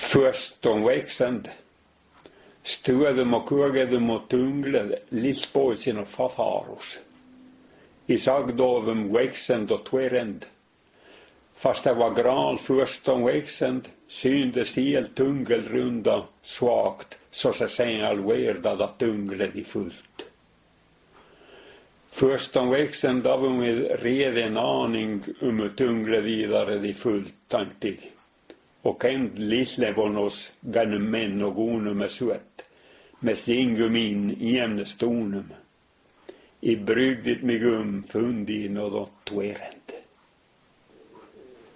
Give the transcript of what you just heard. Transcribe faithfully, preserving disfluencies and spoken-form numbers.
Först de växande. Stödum och kugedum och tunglade lillspåsin och fafaros. I sagdovum växande och tverend. Fast det var gral först de växande syndes helt tungelrunda svagt så så sen alverda att tunglade i fullt. Först de växande av med redan en aning om att tunglade vidare i fullt tänkte. Och en lille von oss ganum män och gonum med suet, med singum in i ämnestonum. I brygdet med gum fundin och då tverent.